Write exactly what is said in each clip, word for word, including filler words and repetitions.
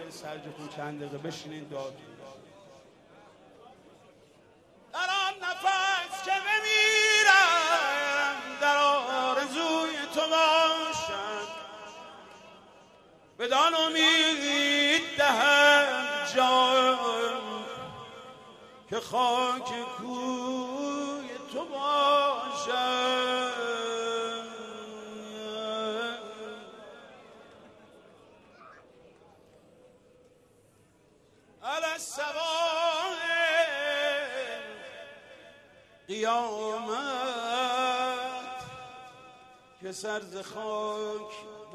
سرجتون چند دقیقه بشینین داد در آن نفس که بمیرم در آرزوی تو باشم، بدان امید دهم جان که خاک کوی تو باشم. علی السواء قیامت که سر ز خاک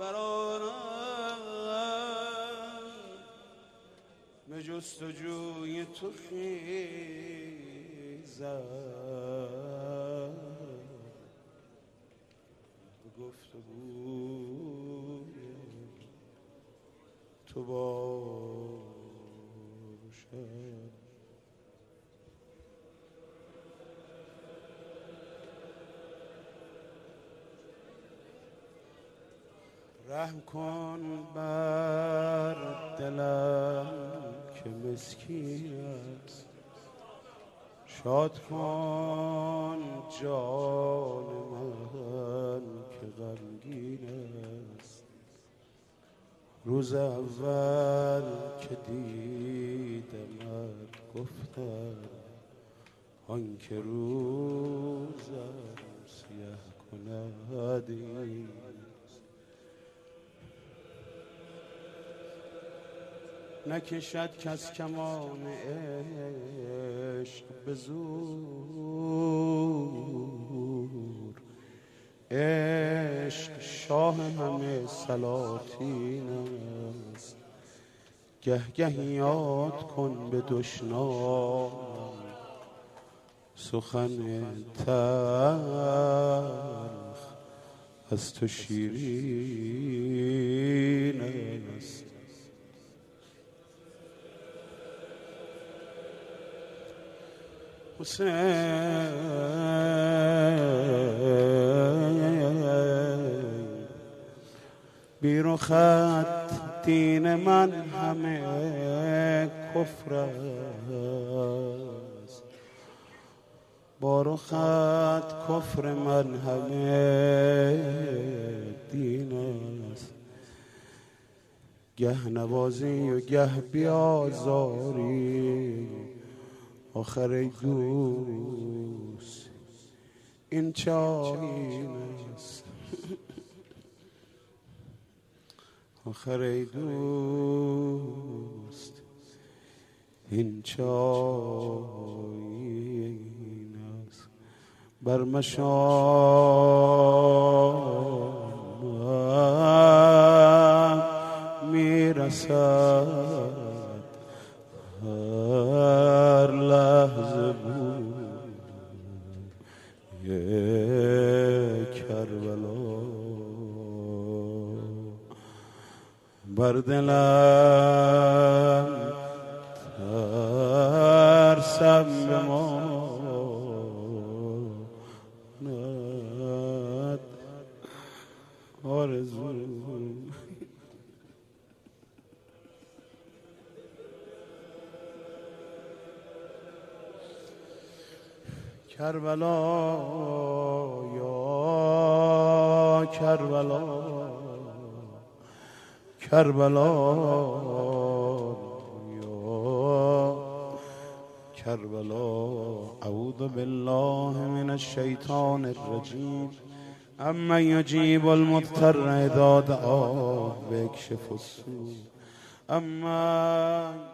برآرم، به جستجوی تو خیزم، به گفتگوی تو باشم. رحم کن بر دلم که مسکین است، شاد کن جان من که غمگین است. روز اول که دیدمت گفتم آن که روزم سیه کند نکشد کس کمان عشق به زور. عشق شاه همه سلاطین است، گه گه یاد کن به دشنام سخن تلخ از تو شیرین است. حسین بی رخت دین من همه کفر است، با رخت کفر من همه دین است. گه نوازی و گه بیازاری، آخر ای دوست این چه آیین است. آخر ای دوست این چه آیین است. بر مشام میرسد هر لحظه بود یک کربلا، بر دلم ترسم بماند آرزو. کربلا یا کربلا، کربلا یا کربلا. اعوذ بالله من الشیطان الرجیم. اما یجیب المضطر اذا دعاه و یکشف السوء. اما